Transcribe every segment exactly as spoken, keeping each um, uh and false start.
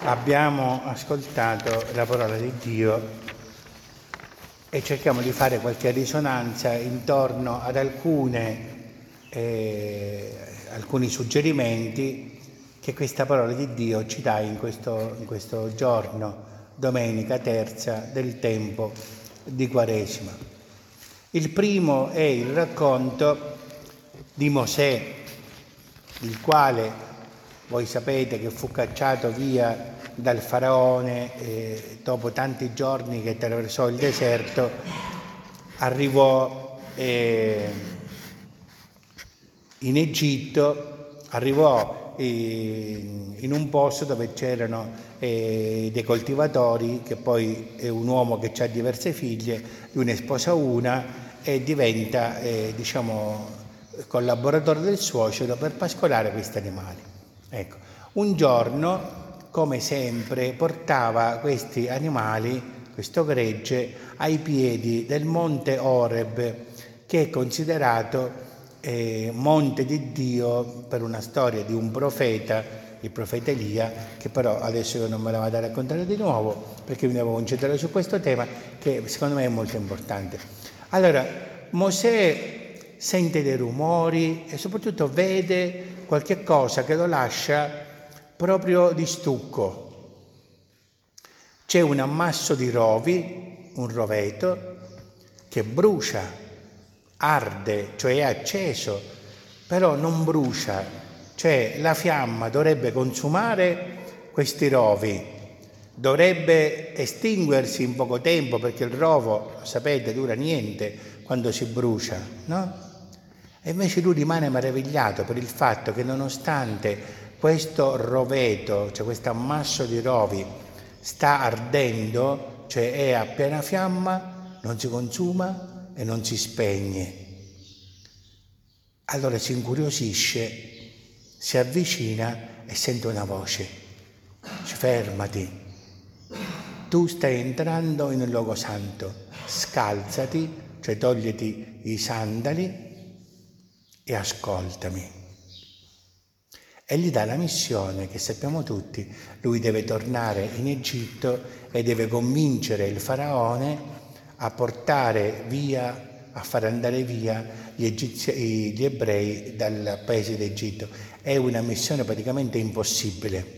abbiamo ascoltato la parola di Dio e cerchiamo di fare qualche risonanza intorno ad alcune, eh, alcuni suggerimenti che questa parola di Dio ci dà in questo, in questo giorno, domenica terza del tempo di Quaresima. Il primo è il racconto di Mosè, il quale voi sapete che fu cacciato via dal faraone e dopo tanti giorni che attraversò il deserto arrivò eh, in Egitto, arrivò eh, in un posto dove c'erano eh, dei coltivatori, che poi è un uomo che ha diverse figlie, lui ne sposa una e diventa eh, diciamo collaboratore del suocero per pascolare questi animali. Ecco, un giorno, come sempre, portava questi animali, questo gregge, ai piedi del monte Oreb, che è considerato eh, monte di Dio per una storia di un profeta, il profeta Elia, che però adesso io non me la vado a raccontare di nuovo, perché mi devo concentrare su questo tema, che secondo me è molto importante. Allora, Mosè sente dei rumori e soprattutto vede qualche cosa che lo lascia proprio di stucco. C'è un ammasso di rovi, un roveto, che brucia, arde, cioè è acceso, però non brucia, cioè la fiamma dovrebbe consumare questi rovi, dovrebbe estinguersi in poco tempo, perché il rovo, lo sapete, dura niente quando si brucia, no? E invece lui rimane meravigliato per il fatto che nonostante questo roveto, cioè questo ammasso di rovi, sta ardendo, cioè è a piena fiamma, non si consuma e non si spegne. Allora si incuriosisce, si avvicina e sente una voce. Dice: fermati, tu stai entrando in un luogo santo, scalzati, cioè togliti i sandali e ascoltami. E gli dà la missione che sappiamo tutti: lui deve tornare in Egitto e deve convincere il faraone a portare via, a far andare via gli, egizi, gli ebrei dal paese d'Egitto. È una missione praticamente impossibile.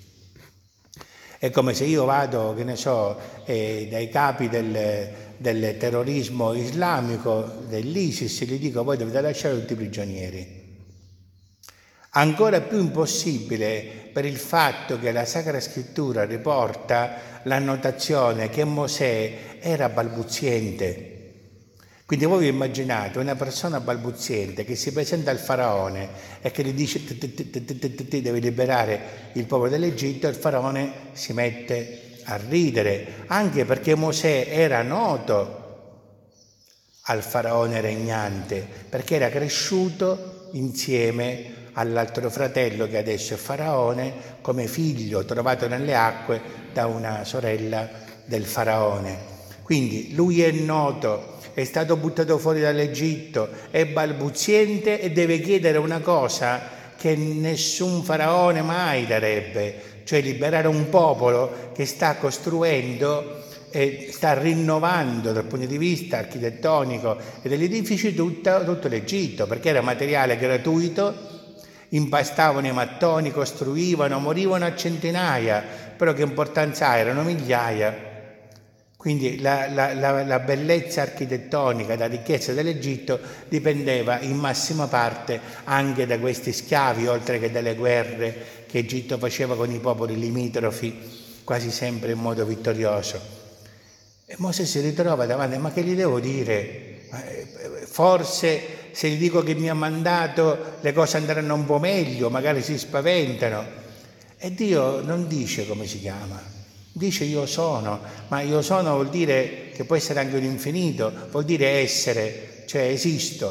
È come se io vado, che ne so, eh, dai capi del, del terrorismo islamico, dell'ISIS, e gli dico: voi dovete lasciare tutti i prigionieri. Ancora più impossibile per il fatto che la Sacra Scrittura riporta l'annotazione che Mosè era balbuziente. Quindi voi vi immaginate una persona balbuziente che si presenta al faraone e che gli dice: devi liberare il popolo dell'Egitto, e il faraone si mette a ridere, anche perché Mosè era noto al faraone regnante, perché era cresciuto insieme all'altro fratello, che adesso è faraone, come figlio trovato nelle acque da una sorella del faraone. Quindi lui è noto, è stato buttato fuori dall'Egitto, è balbuziente e deve chiedere una cosa che nessun faraone mai darebbe, cioè liberare un popolo che sta costruendo e sta rinnovando dal punto di vista architettonico e degli edifici tutto, tutto l'Egitto, perché era materiale gratuito, impastavano i mattoni, costruivano, morivano a centinaia, però che importanza ha? Erano migliaia. Quindi la, la, la, la bellezza architettonica, la ricchezza dell'Egitto dipendeva in massima parte anche da questi schiavi, oltre che dalle guerre che Egitto faceva con i popoli limitrofi, quasi sempre in modo vittorioso. E Mosè si ritrova davanti: ma che gli devo dire? Forse se gli dico che mi ha mandato le cose andranno un po' meglio, magari si spaventano. E Dio non dice come si chiama. Dice io sono, ma io sono vuol dire che può essere anche un infinito, vuol dire essere, cioè esisto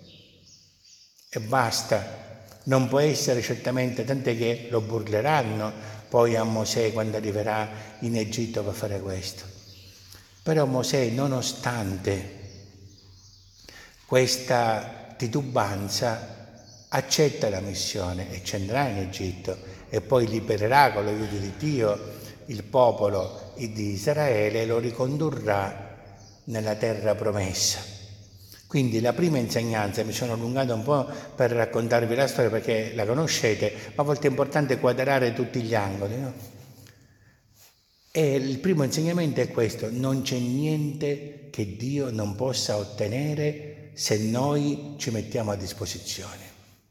e basta. Non può essere certamente, tant'è che lo burleranno poi a Mosè quando arriverà in Egitto per fare questo. Però Mosè, nonostante questa titubanza, accetta la missione e ci andrà in Egitto e poi libererà con l'aiuto di Dio il popolo di Israele e lo ricondurrà nella terra promessa. Quindi la prima insegnanza, mi sono allungato un po' per raccontarvi la storia perché la conoscete, ma a volte è importante quadrare tutti gli angoli, no? E il primo insegnamento è questo: non c'è niente che Dio non possa ottenere se noi ci mettiamo a disposizione.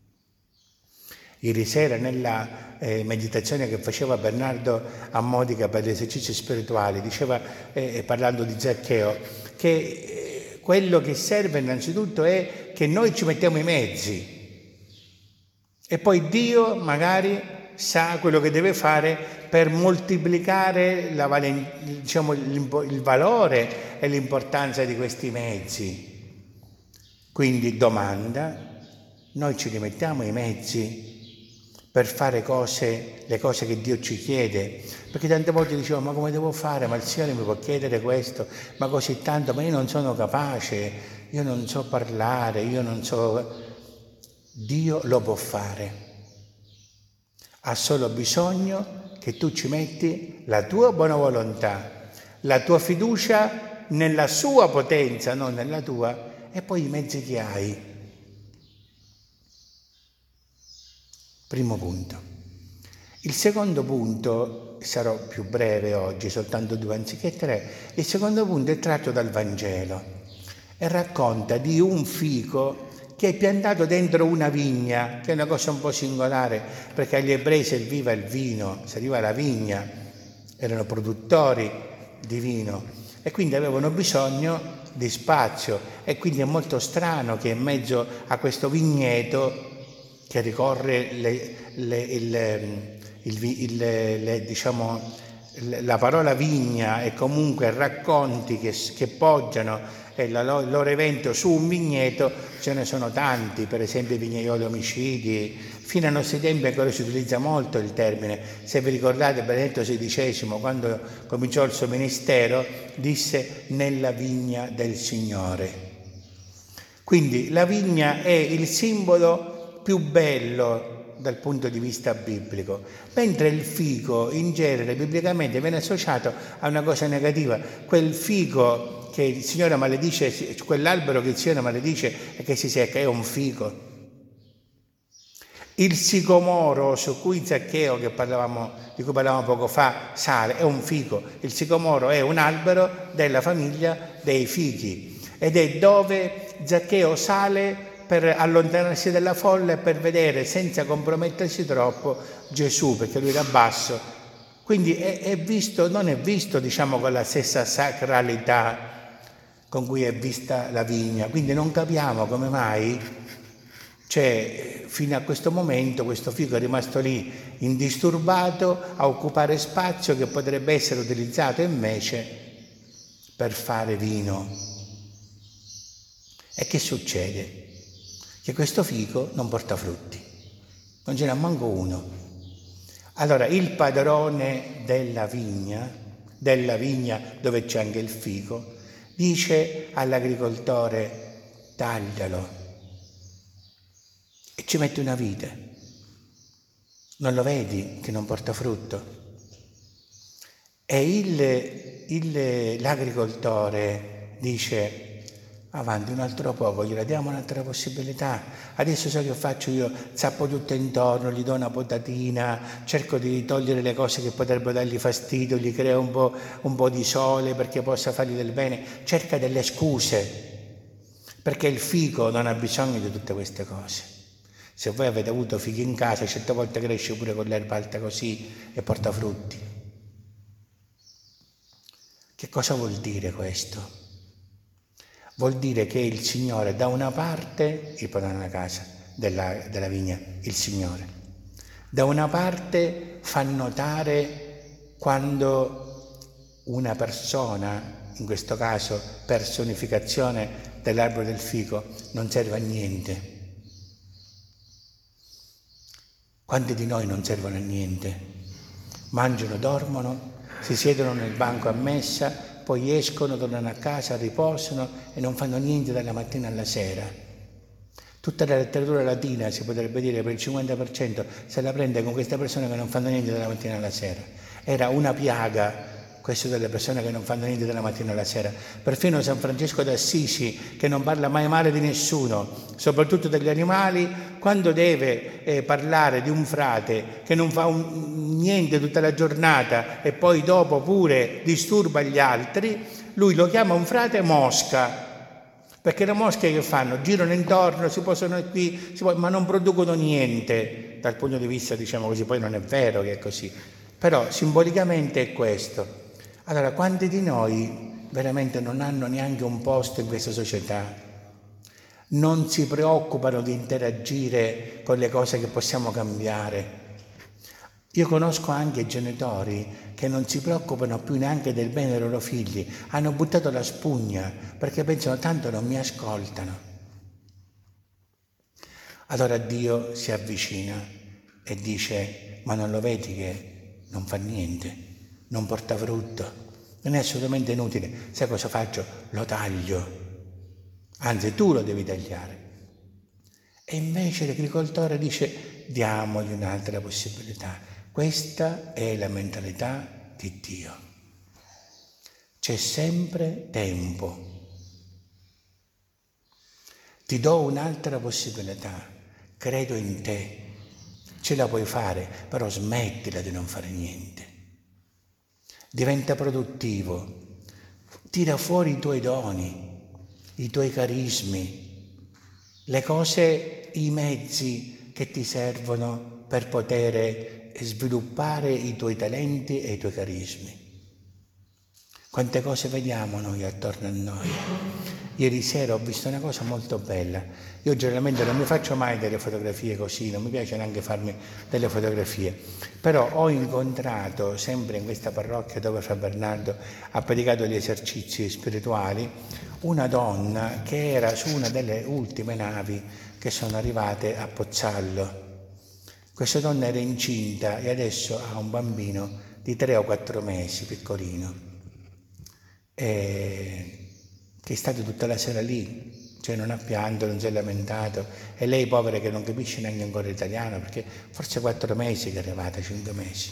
Ieri sera nella eh, meditazione che faceva Bernardo a Modica per gli esercizi spirituali, diceva, eh, parlando di Zaccheo, che eh, quello che serve innanzitutto è che noi ci mettiamo i mezzi e poi Dio magari sa quello che deve fare per moltiplicare la, diciamo, il valore e l'importanza di questi mezzi. Quindi domanda: noi ci rimettiamo i mezzi per fare cose, le cose che Dio ci chiede? Perché tante volte dicevo: ma come devo fare? Ma il Signore mi può chiedere questo? Ma così tanto? Ma io non sono capace, io non so parlare, io non so... Dio lo può fare. Ha solo bisogno che tu ci metti la tua buona volontà, la tua fiducia nella sua potenza, non nella tua, e poi i mezzi che hai. Primo punto. Il secondo punto, sarò più breve oggi, soltanto due anziché tre, il secondo punto è tratto dal Vangelo e racconta di un fico che è piantato dentro una vigna, che è una cosa un po' singolare, perché agli ebrei serviva il vino, serviva la vigna, erano produttori di vino e quindi avevano bisogno di spazio, e quindi è molto strano che in mezzo a questo vigneto che ricorre le, le, il, il, il, le, diciamo, la parola vigna e comunque racconti che, che poggiano il loro evento su un vigneto, ce ne sono tanti, per esempio i vignaioli omicidi. Fino ai nostri tempi ancora si utilizza molto il termine. Se vi ricordate, Benedetto sedicesimo, quando cominciò il suo ministero, disse: nella vigna del Signore. Quindi la vigna è il simbolo più bello dal punto di vista biblico, mentre il fico in genere biblicamente viene associato a una cosa negativa, quel fico che il Signore maledice, quell'albero che il Signore maledice e che si secca, è un fico. Il sicomoro su cui Zaccheo, che parlavamo, di cui parlavamo poco fa, sale, è un fico. Il sicomoro è un albero della famiglia dei fichi ed è dove Zaccheo sale per allontanarsi dalla folla e per vedere, senza compromettersi troppo, Gesù, perché lui era basso. Quindi è, è visto, non è visto, diciamo, con la stessa sacralità con cui è vista la vigna. Quindi non capiamo come mai, cioè, fino a questo momento questo fico è rimasto lì indisturbato a occupare spazio che potrebbe essere utilizzato invece per fare vino. E che succede? Che questo fico non porta frutti, non ce n'ha manco uno. Allora il padrone della vigna, della vigna dove c'è anche il fico, dice all'agricoltore: taglialo, e ci mette una vite. Non lo vedi che non porta frutto? E il, il, l'agricoltore dice: avanti un altro poco, gliela diamo un'altra possibilità. Adesso so che faccio io, zappo tutto intorno, gli do una potatina, cerco di togliere le cose che potrebbero dargli fastidio, gli creo un po', un po' di sole perché possa fargli del bene, cerca delle scuse, perché il fico non ha bisogno di tutte queste cose. Se voi avete avuto fichi in casa, certe volte cresce pure con l'erba alta così e porta frutti. Che cosa vuol dire questo? Vuol dire che il Signore da una parte, il padrone della casa, della, della vigna, il Signore, da una parte fa notare quando una persona, in questo caso personificazione dell'albero del fico, non serve a niente. Quanti di noi non servono a niente? Mangiano, dormono, si siedono nel banco a messa, poi escono, tornano a casa, riposano e non fanno niente dalla mattina alla sera. Tutta la letteratura latina, si potrebbe dire, per il cinquanta per cento se la prende con queste persone che non fanno niente dalla mattina alla sera. Era una piaga questo delle persone che non fanno niente dalla mattina alla sera. Perfino San Francesco d'Assisi, che non parla mai male di nessuno, soprattutto degli animali, quando deve eh, parlare di un frate che non fa un, niente tutta la giornata e poi dopo pure disturba gli altri, lui lo chiama un frate mosca. Perché le mosche che fanno? Girano intorno, si possono qui, si può, ma non producono niente dal punto di vista, diciamo così, poi non è vero che è così, però simbolicamente è questo. Allora, quanti di noi veramente non hanno neanche un posto in questa società? Non si preoccupano di interagire con le cose che possiamo cambiare. Io conosco anche genitori che non si preoccupano più neanche del bene dei loro figli, hanno buttato la spugna perché pensano tanto non mi ascoltano. Allora Dio si avvicina e dice: ma non lo vedi che non fa niente, non porta frutto, non è assolutamente inutile, sai cosa faccio? Lo taglio, anzi tu lo devi tagliare. E invece l'agricoltore dice: diamogli un'altra possibilità. Questa è la mentalità di Dio. C'è sempre tempo. Ti do un'altra possibilità. Credo in te. Ce la puoi fare, però smettila di non fare niente. Diventa produttivo. Tira fuori i tuoi doni, i tuoi carismi, le cose, i mezzi che ti servono per poter sviluppare i tuoi talenti e i tuoi carismi. Quante cose vediamo noi attorno a noi. Ieri sera ho visto una cosa molto bella. Io generalmente non mi faccio mai delle fotografie così, non mi piace neanche farmi delle fotografie, però ho incontrato sempre in questa parrocchia dove Fra Bernardo ha predicato gli esercizi spirituali una donna che era su una delle ultime navi che sono arrivate a Pozzallo. Questa donna era incinta e adesso ha un bambino di tre o quattro mesi, piccolino, e che è stato tutta la sera lì, cioè non ha pianto, non si è lamentato, e lei povera che non capisce neanche ancora l'italiano, perché forse quattro mesi che è arrivata, cinque mesi.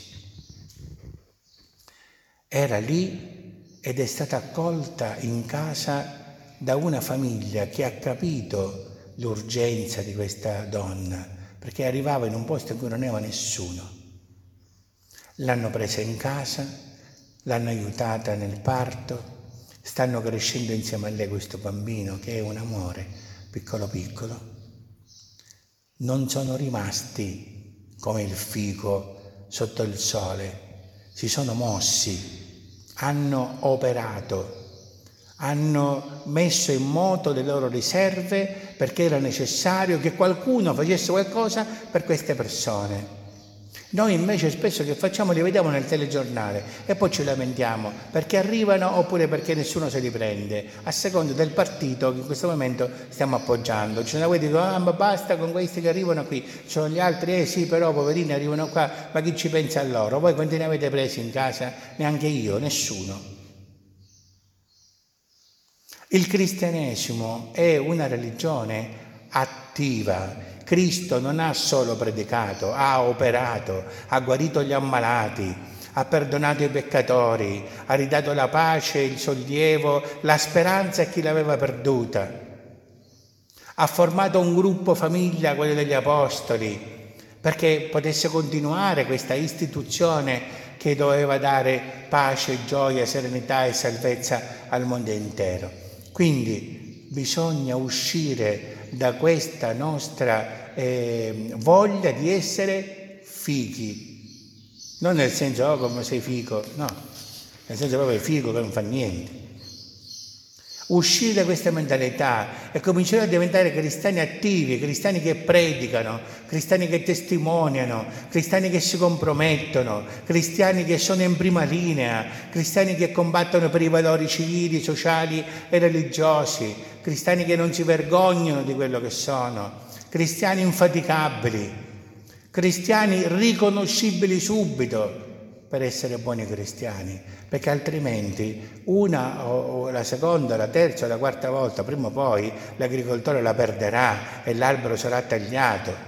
Era lì ed è stata accolta in casa da una famiglia che ha capito l'urgenza di questa donna, perché arrivava in un posto in cui non aveva nessuno. L'hanno presa in casa, l'hanno aiutata nel parto, stanno crescendo insieme a lei questo bambino che è un amore, piccolo piccolo. Non sono rimasti come il fico sotto il sole, si sono mossi, hanno operato, hanno messo in moto le loro riserve perché era necessario che qualcuno facesse qualcosa per queste persone. Noi invece spesso che facciamo li vediamo nel telegiornale e poi ci lamentiamo perché arrivano oppure perché nessuno se li prende, a seconda del partito che in questo momento stiamo appoggiando. Ci sono quelli che dicono: ah, ma basta con questi che arrivano qui, ci sono gli altri, eh sì, però poverini arrivano qua, ma chi ci pensa a loro? Voi quanti ne avete presi in casa? Neanche io, nessuno. Il cristianesimo è una religione attiva. Cristo non ha solo predicato, ha operato, ha guarito gli ammalati, ha perdonato i peccatori, ha ridato la pace, il sollievo, la speranza a chi l'aveva perduta. Ha formato un gruppo famiglia, quello degli apostoli, perché potesse continuare questa istituzione che doveva dare pace, gioia, serenità e salvezza al mondo intero. Quindi bisogna uscire da questa nostra eh, voglia di essere fichi, non nel senso oh, come sei fico, no, nel senso proprio fico che non fa niente. Uscire da questa mentalità e cominciare a diventare cristiani attivi, cristiani che predicano, cristiani che testimoniano, cristiani che si compromettono, cristiani che sono in prima linea, cristiani che combattono per i valori civili, sociali e religiosi, cristiani che non si vergognano di quello che sono, cristiani infaticabili, cristiani riconoscibili subito, per essere buoni cristiani, perché altrimenti una o la seconda, la terza o la quarta volta, prima o poi l'agricoltore la perderà e l'albero sarà tagliato.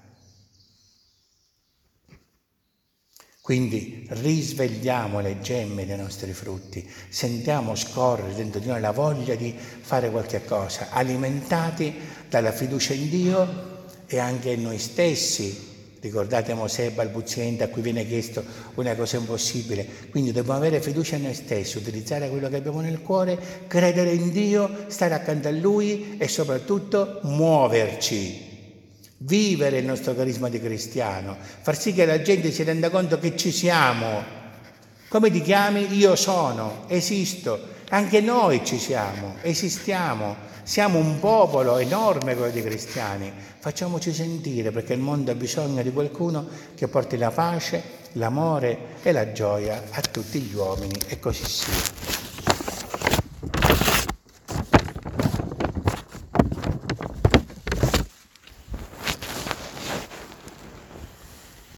Quindi risvegliamo le gemme dei nostri frutti, sentiamo scorrere dentro di noi la voglia di fare qualche cosa, alimentati dalla fiducia in Dio e anche in noi stessi. Ricordate Mosè balbuziente a cui viene chiesto una cosa impossibile, quindi dobbiamo avere fiducia in noi stessi, utilizzare quello che abbiamo nel cuore, credere in Dio, stare accanto a Lui e soprattutto muoverci. Vivere il nostro carisma di cristiano, far sì che la gente si renda conto che ci siamo. Come ti chiami? Io sono, esisto. Anche noi ci siamo, esistiamo. Siamo un popolo enorme quello di cristiani. Facciamoci sentire perché il mondo ha bisogno di qualcuno che porti la pace, l'amore e la gioia a tutti gli uomini e così sia.